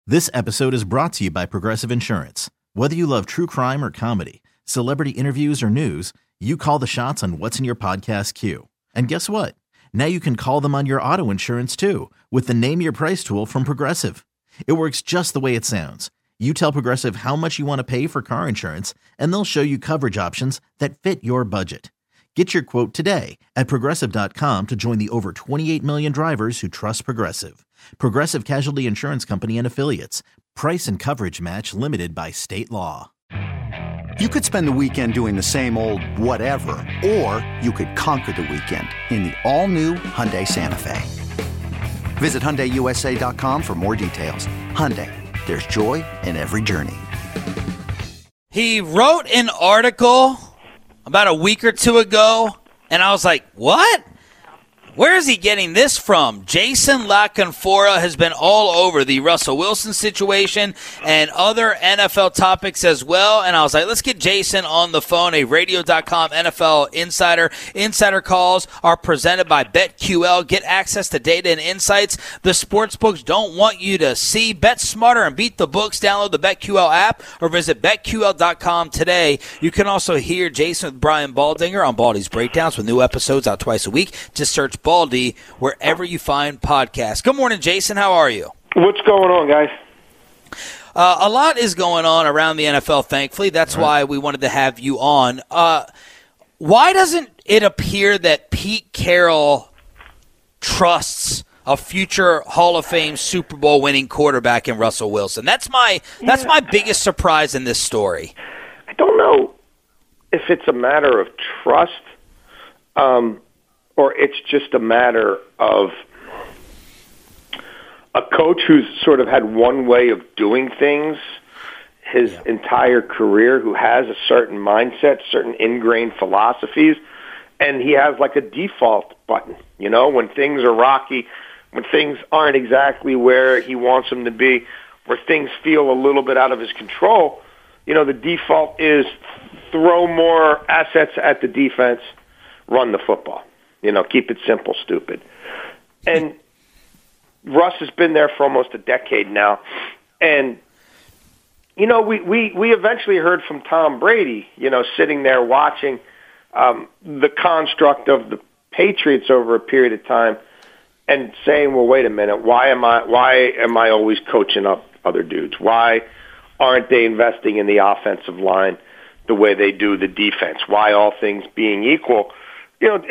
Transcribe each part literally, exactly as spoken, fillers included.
This episode is brought to you by Progressive Insurance. Whether you love true crime or comedy, celebrity interviews or news, you call the shots on what's in your podcast queue. And guess what? Now you can call them on your auto insurance too with the Name Your Price tool from Progressive. It works just the way it sounds. You tell Progressive how much you want to pay for car insurance, and they'll show you coverage options that fit your budget. Get your quote today at Progressive dot com to join the over twenty-eight million drivers who trust Progressive. Progressive Casualty Insurance Company and Affiliates. Price and coverage match limited by state law. You could spend the weekend doing the same old whatever, or you could conquer the weekend in the all-new Hyundai Santa Fe. Visit Hyundai U S A dot com for more details. Hyundai, there's joy in every journey. He wrote an article about a week or two ago, and I was like, what? Where is he getting this from? Jason La Canfora has been all over the Russell Wilson situation and other N F L topics as well. And I was like, let's get Jason on the phone, a radio dot com N F L insider. Insider calls are presented by BetQL. Get access to data and insights the sportsbooks don't want you to see. Bet smarter and beat the books. Download the BetQL app or visit Bet Q L dot com today. You can also hear Jason with Brian Baldinger on Baldy's Breakdowns with new episodes out twice a week. Just search Baldy wherever you find podcasts. Good morning, Jason. How are you? What's going on, guys? Uh, a lot is going on around the N F L, thankfully. That's right. Why we wanted to have you on. Uh, why doesn't it appear that Pete Carroll trusts a future Hall of Fame Super Bowl winning quarterback in Russell Wilson? That's my that's yeah. my biggest surprise in this story. I don't know if it's a matter of trust. Um Or it's just a matter of a coach who's sort of had one way of doing things his yeah. entire career, who has a certain mindset, certain ingrained philosophies, and he has like a default button. You know, when things are rocky, when things aren't exactly where he wants them to be, where things feel a little bit out of his control, you know, the default is throw more assets at the defense, run the football. You know, keep it simple, stupid. And Russ has been there for almost a decade now. And, you know, we, we, we eventually heard from Tom Brady, you know, sitting there watching um, the construct of the Patriots over a period of time and saying, well, wait a minute, why am I why am I always coaching up other dudes? Why aren't they investing in the offensive line the way they do the defense? Why, all things being equal, you know,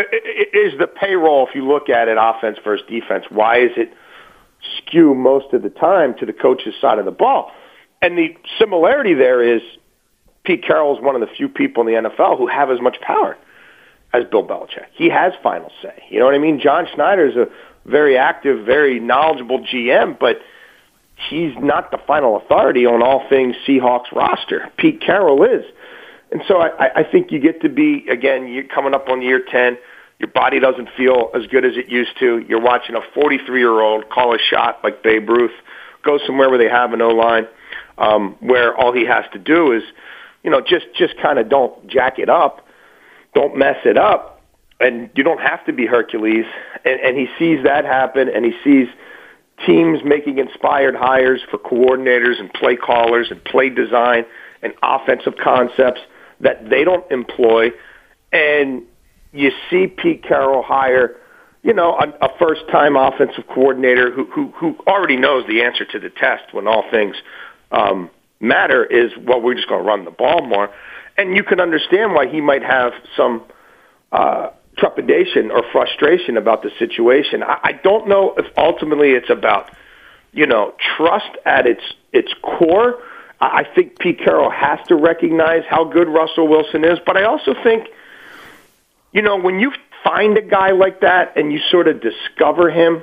is the payroll, if you look at it, offense versus defense, why is it skew most of the time to the coach's side of the ball? And the similarity there is Pete Carroll is one of the few people in the N F L who have as much power as Bill Belichick. He has final say. You know what I mean? John Schneider is a very active, very knowledgeable G M, but he's not the final authority on all things Seahawks roster. Pete Carroll is. And so I, I think you get to be, again, you're coming up on year ten. Your body doesn't feel as good as it used to. You're watching a forty-three-year-old call a shot like Babe Ruth, go somewhere where they have an O-line, um, where all he has to do is, you know, just, just kind of don't jack it up, don't mess it up, and you don't have to be Hercules. And, and he sees that happen, and he sees teams making inspired hires for coordinators and play callers and play design and offensive concepts that they don't employ, and you see Pete Carroll hire, you know, a, a first-time offensive coordinator who, who who already knows the answer to the test when all things um, matter is, well, we're just going to run the ball more. And you can understand why he might have some uh, trepidation or frustration about the situation. I, I don't know if ultimately it's about, you know, trust at its its core. I think Pete Carroll has to recognize how good Russell Wilson is, but I also think, you know, when you find a guy like that and you sort of discover him,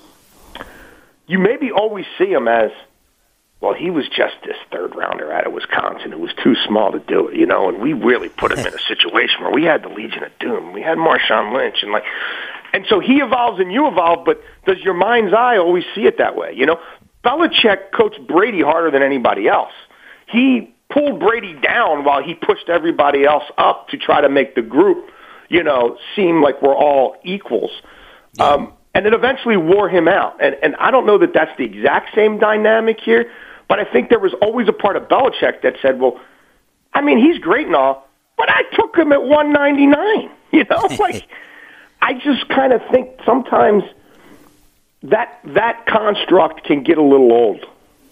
you maybe always see him as, well, he was just this third rounder out of Wisconsin who was too small to do it, you know, and we really put him in a situation where we had the Legion of Doom, we had Marshawn Lynch, and like, and so he evolves and you evolve, but does your mind's eye always see it that way? You know, Belichick coached Brady harder than anybody else. He pulled Brady down while he pushed everybody else up to try to make the group, you know, seem like we're all equals. Yeah. Um, and it eventually wore him out. And, and I don't know that that's the exact same dynamic here, but I think there was always a part of Belichick that said, well, I mean, he's great and all, but I took him at one ninety-nine. You know, like, I just kind of think sometimes that that construct can get a little old.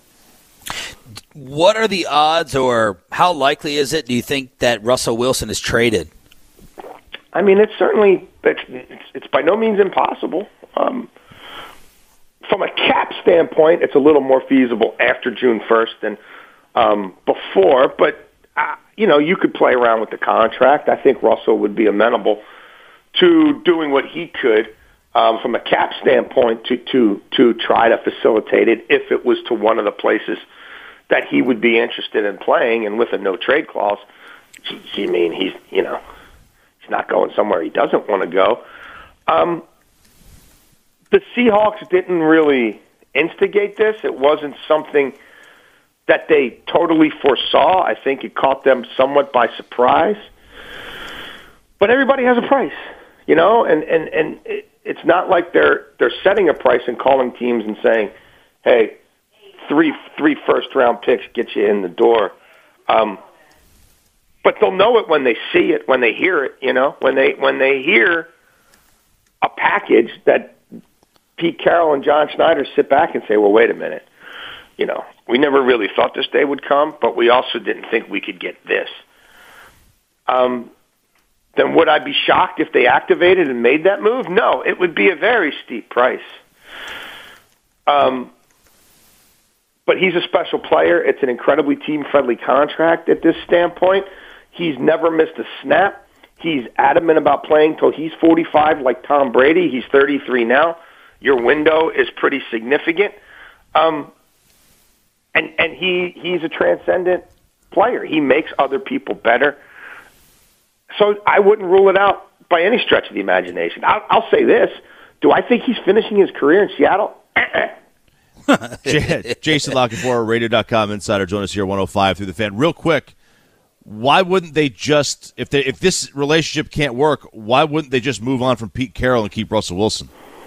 What are the odds, or how likely is it, do you think, that Russell Wilson is traded? I mean, it's certainly it's, it's, it's by no means impossible. Um, from a cap standpoint, it's a little more feasible after June first than um, before. But, uh, you know, you could play around with the contract. I think Russell would be amenable to doing what he could um, from a cap standpoint to, to, to try to facilitate it if it was to one of the places that he would be interested in playing. And with a no-trade clause, I mean, he's, you know, he's not going somewhere he doesn't want to go. Um, the Seahawks didn't really instigate this. It wasn't something that they totally foresaw. I think it caught them somewhat by surprise. But everybody has a price, you know, and, and, and it, it's not like they're they're setting a price and calling teams and saying, hey, three three first-round picks get you in the door. Um But they'll know it when they see it, when they hear it, you know, when they when they hear a package that Pete Carroll and John Schneider sit back and say, well, wait a minute, you know, we never really thought this day would come, but we also didn't think we could get this. Um, then would I be shocked if they activated and made that move? No, it would be a very steep price. Um. But he's a special player. It's an incredibly team-friendly contract at this standpoint. He's never missed a snap. He's adamant about playing till he's forty-five like Tom Brady. He's thirty-three now. Your window is pretty significant. Um, and and he, he's a transcendent player. He makes other people better. So I wouldn't rule it out by any stretch of the imagination. I'll, I'll say this. Do I think he's finishing his career in Seattle? Jason La Canfora, radio dot com insider, join us here one oh five through the Fan. Real quick, why wouldn't they just, if they if this relationship can't work, why wouldn't they just move on from Pete Carroll and keep Russell Wilson?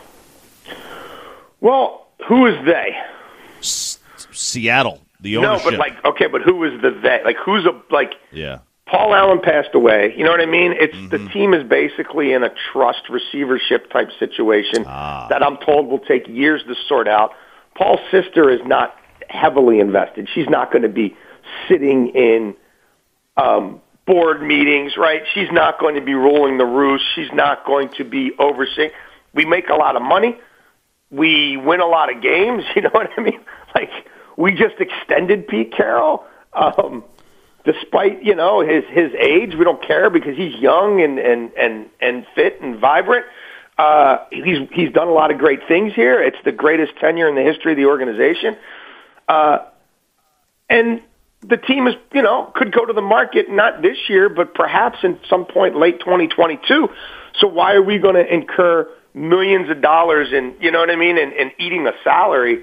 Well, who is they? S- Seattle, the ownership. No, but like, okay, but who is the they? Like, who's a, like, yeah. Paul Allen passed away. You know what I mean? It's mm-hmm. the team is basically in a trust receivership type situation ah. that I'm told will take years to sort out. Paul's sister is not heavily invested. She's not going to be sitting in um, board meetings, right? She's not going to be ruling the roost. She's not going to be overseeing. We make a lot of money. We win a lot of games. You know what I mean? Like, we just extended Pete Carroll. Um, despite, you know, his, his age, we don't care because he's young and, and, and, and fit and vibrant. Uh, he's he's done a lot of great things here. It's the greatest tenure in the history of the organization. Uh, and the team is, you know, could go to the market not this year, but perhaps in some point late twenty twenty-two. So why are we going to incur millions of dollars in, you know what I mean, and, and eating a salary?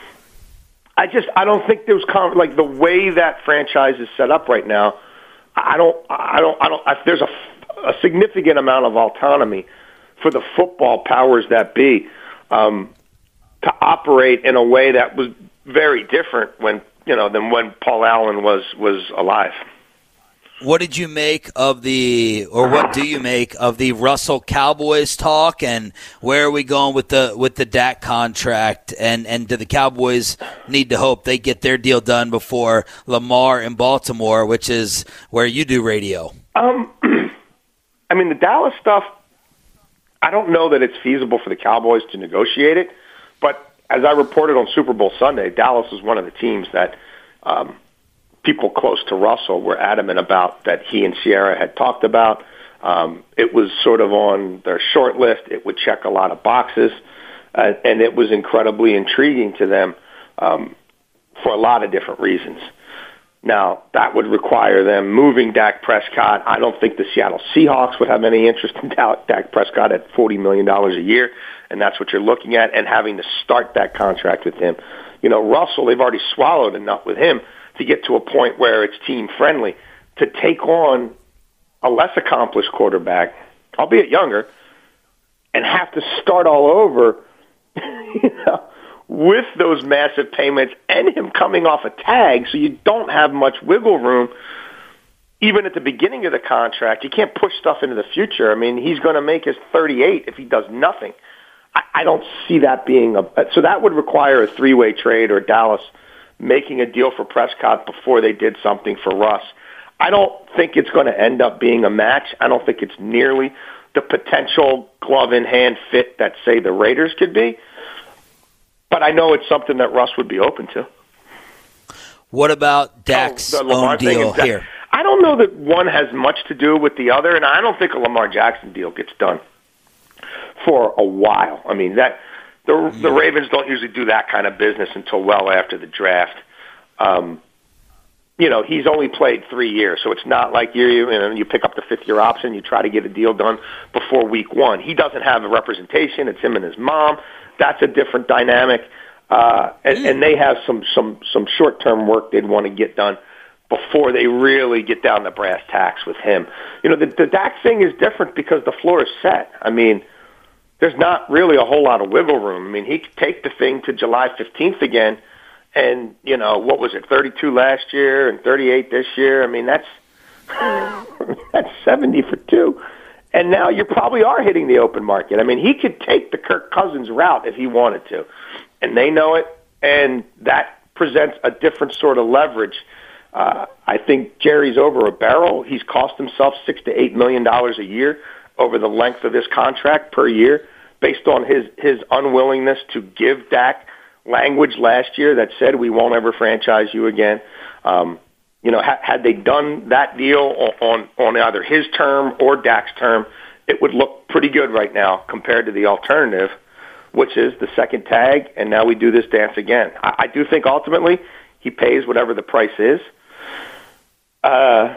I just, I don't think there's, con- like, the way that franchise is set up right now, I don't, I don't, I don't, I, there's a, a significant amount of autonomy for the football powers that be um, to operate in a way that was very different when, you know, than when Paul Allen was, was alive. What did you make of the, or what do you make of the Russell Cowboys talk, and where are we going with the with the Dak contract, and, and do the Cowboys need to hope they get their deal done before Lamar in Baltimore, which is where you do radio? Um, I mean, the Dallas stuff, I don't know that it's feasible for the Cowboys to negotiate it, but as I reported on Super Bowl Sunday, Dallas was one of the teams that um, people close to Russell were adamant about, that he and Sierra had talked about. Um, it was sort of on their short list. It would check a lot of boxes, uh, and it was incredibly intriguing to them um, for a lot of different reasons. Now, that would require them moving Dak Prescott. I don't think the Seattle Seahawks would have any interest in Dak Prescott at forty million dollars a year, and that's what you're looking at, and having to start that contract with him. You know, Russell, they've already swallowed enough with him to get to a point where it's team-friendly. To take on a less accomplished quarterback, albeit younger, and have to start all over, you know, with those massive payments and him coming off a tag, so you don't have much wiggle room. Even at the beginning of the contract, you can't push stuff into the future. I mean, he's going to make his thirty-eight if he does nothing. I, I don't see that being a – so that would require a three-way trade or Dallas making a deal for Prescott before they did something for Russ. I don't think it's going to end up being a match. I don't think it's nearly the potential glove-in-hand fit that, say, the Raiders could be. But I know it's something that Russ would be open to. What about Dak's oh, own deal Dak- here? I don't know that one has much to do with the other, and I don't think a Lamar Jackson deal gets done for a while. I mean, that the mm. the Ravens don't usually do that kind of business until well after the draft. Um, you know, he's only played three years, so it's not like you you know you pick up the fifth year option, you try to get a deal done before week one. He doesn't have a representation; it's him and his mom. That's a different dynamic, uh, and, mm. and they have some some some short term work they'd want to get done before they really get down to brass tacks with him. You know, the, the Dak thing is different because the floor is set. I mean, there's not really a whole lot of wiggle room. I mean, he could take the thing to July fifteenth again, and, you know, what was it, thirty-two last year and thirty-eight this year? I mean, that's that's seventy for two. And now you probably are hitting the open market. I mean, he could take the Kirk Cousins route if he wanted to, and they know it, and that presents a different sort of leverage. Uh, I think Jerry's over a barrel. He's cost himself six to eight million dollars a year over the length of this contract per year, based on his his unwillingness to give Dak language last year that said we won't ever franchise you again. Um, you know, ha- had they done that deal on on either his term or Dak's term, it would look pretty good right now compared to the alternative, which is the second tag, and now we do this dance again. I, I do think ultimately he pays whatever the price is. Uh,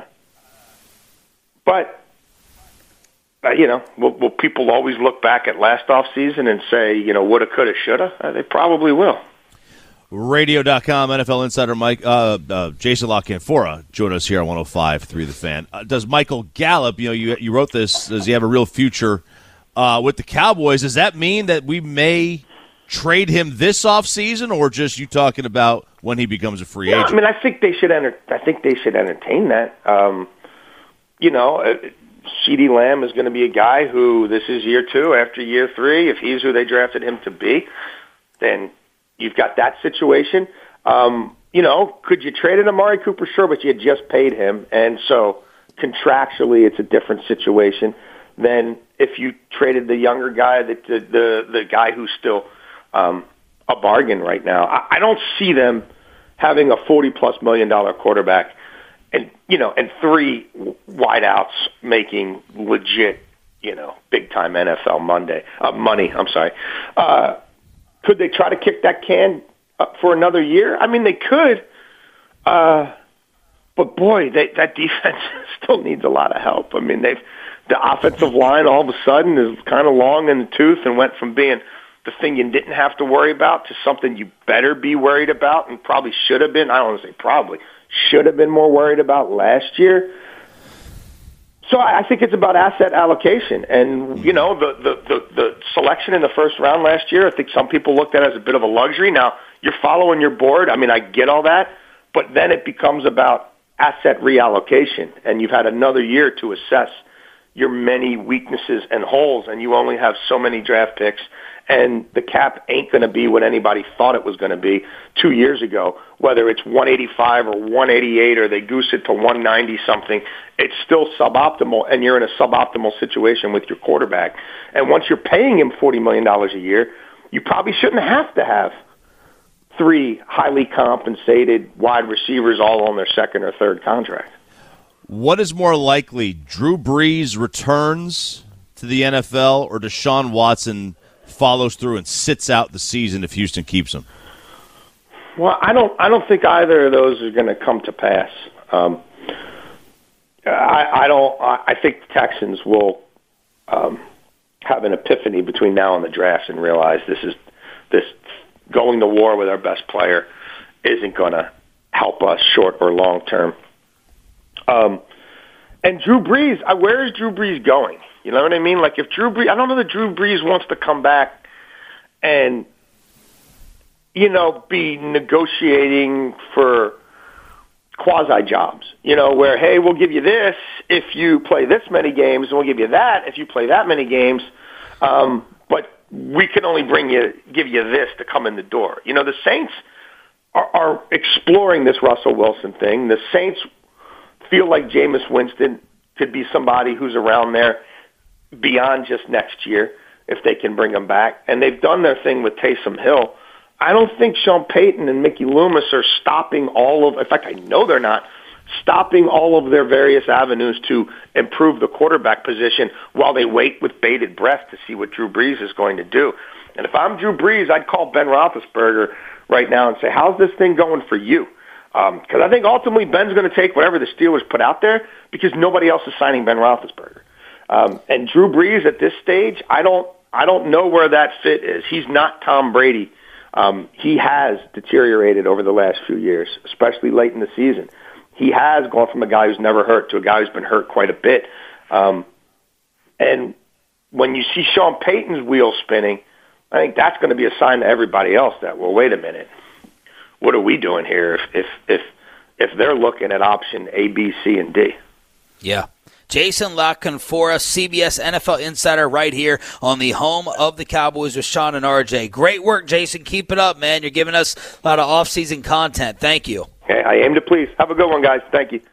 but, uh, you know, will, will people always look back at last offseason and say, you know, woulda, coulda, shoulda? Uh, they probably will. Radio dot com, N F L insider Mike uh, uh, Jason La Canfora join us here on one oh five point three The Fan. Uh, does Michael Gallup, you know, you you wrote this, does he have a real future uh, with the Cowboys? Does that mean that we may trade him this offseason, or just you talking about when he becomes a free yeah, agent? I mean, I think they should enter, I think they should entertain that. Um, you know, uh, CeeDee Lamb is going to be a guy who this is year two. After year three, if he's who they drafted him to be, then you've got that situation. Um, you know, could you trade an Amari Cooper? Sure, but you had just paid him, and so contractually it's a different situation than if you traded the younger guy, the the the, the guy who's still um, a bargain right now. I, I don't see them having a forty-plus million dollar quarterback and, you know, and three wideouts making legit, you know, big-time N F L Monday uh, money. I'm sorry. Uh, could they try to kick that can up for another year? I mean, they could. Uh, but, boy, they, that defense still needs a lot of help. I mean, they've the offensive line all of a sudden is kind of long in the tooth and went from being the thing you didn't have to worry about to something you better be worried about and probably should have been. I don't want to say probably. Should have been more worried about last year. So I think it's about asset allocation. And, you know, the, the, the, the selection in the first round last year, I think some people looked at it as a bit of a luxury. Now, you're following your board. I mean, I get all that. But then it becomes about asset reallocation. And you've had another year to assess your many weaknesses and holes, and you only have so many draft picks. And the cap ain't going to be what anybody thought it was going to be two years ago. Whether it's one eighty-five or one eighty-eight or they goose it to one ninety something, it's still suboptimal, and you're in a suboptimal situation with your quarterback. And once you're paying him forty million dollars a year, you probably shouldn't have to have three highly compensated wide receivers all on their second or third contract. What is more likely, Drew Brees returns to the N F L or Deshaun Watson follows through and sits out the season if Houston keeps him? Well, I don't. I don't think either of those are going to come to pass. Um, I, I don't. I think the Texans will um, have an epiphany between now and the draft and realize this is this going to war with our best player isn't going to help us short or long term. Um, and Drew Brees, where is Drew Brees going? You know what I mean? Like if Drew Brees, I don't know that Drew Brees wants to come back and, you know, be negotiating for quasi jobs, you know, where, hey, we'll give you this if you play this many games, and we'll give you that if you play that many games, um, but we can only bring you, give you this to come in the door. You know, the Saints are, are exploring this Russell Wilson thing. The Saints feel like Jameis Winston could be somebody who's around there beyond just next year if they can bring him back. And they've done their thing with Taysom Hill. I don't think Sean Payton and Mickey Loomis are stopping all of, in fact, I know they're not, stopping all of their various avenues to improve the quarterback position while they wait with bated breath to see what Drew Brees is going to do. And if I'm Drew Brees, I'd call Ben Roethlisberger right now and say, how's this thing going for you? Because um, I think ultimately Ben's going to take whatever the Steelers put out there because nobody else is signing Ben Roethlisberger. Um, and Drew Brees at this stage, I don't, I don't know where that fit is. He's not Tom Brady. Um, he has deteriorated over the last few years, especially late in the season. He has gone from a guy who's never hurt to a guy who's been hurt quite a bit. Um, and when you see Sean Payton's wheels spinning, I think that's going to be a sign to everybody else that, well, wait a minute, what are we doing here if if if, if they're looking at option A, B, C, and D? Yeah. Jason La Canfora, C B S N F L Insider, right here on the home of the Cowboys with Sean and R J. Great work, Jason. Keep it up, man. You're giving us a lot of off-season content. Thank you. Okay, I aim to please. Have a good one, guys. Thank you.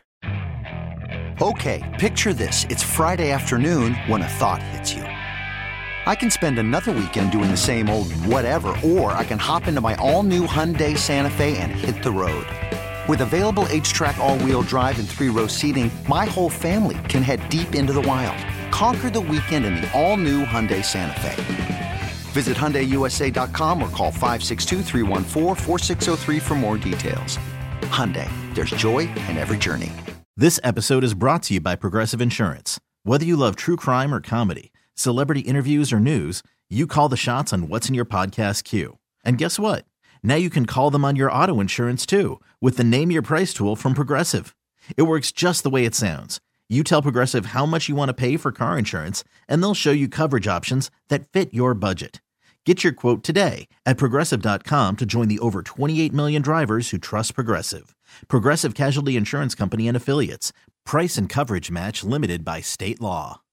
Okay, picture this. It's Friday afternoon when a thought hits you. I can spend another weekend doing the same old whatever, or I can hop into my all-new Hyundai Santa Fe and hit the road. With available H-Track all-wheel drive and three-row seating, my whole family can head deep into the wild. Conquer the weekend in the all-new Hyundai Santa Fe. Visit Hyundai U S A dot com or call five six two, three one four, four six zero three for more details. Hyundai, there's joy in every journey. This episode is brought to you by Progressive Insurance. Whether you love true crime or comedy, celebrity interviews or news, you call the shots on what's in your podcast queue. And guess what? Now you can call them on your auto insurance too with the Name Your Price tool from Progressive. It works just the way it sounds. You tell Progressive how much you want to pay for car insurance, and they'll show you coverage options that fit your budget. Get your quote today at Progressive dot com to join the over twenty-eight million drivers who trust Progressive. Progressive Casualty Insurance Company and Affiliates. Price and coverage match limited by state law.